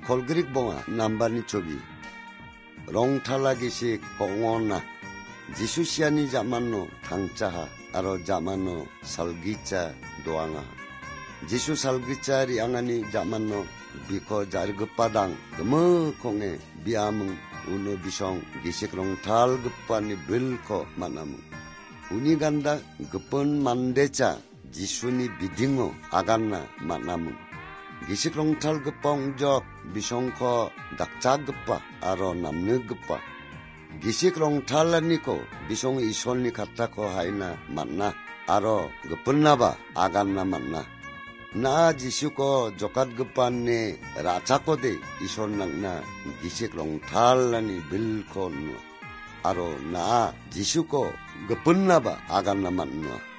콜그릭 봉아 남반이 초비 롱탈라기식 봉오나 지수시아니 자만노 당자하 아로 자만노 살기자 도앙아 지수 살기자리 앙아니 자만노 비코 자르급바당 그머콩에 비아뭉 우네 비숑 기식 롱탈급바니 빌코 만나뭉 우니 간다 급번 만대자 지수니 비딩오 아간나 만나뭉 기식 롱탈급바 웅적 비숑코 닥자급바 아로 남느급바 기식 롱탈라니코 비숑 이손니 같다코 하이나 만나 아로 급번나바 아간나 만나 나 지슈코 조갓급반네 라차코데 이손낭나 기식 롱탈라니 빌코 누 아로 나 지슈코 급번나바 아간나 만누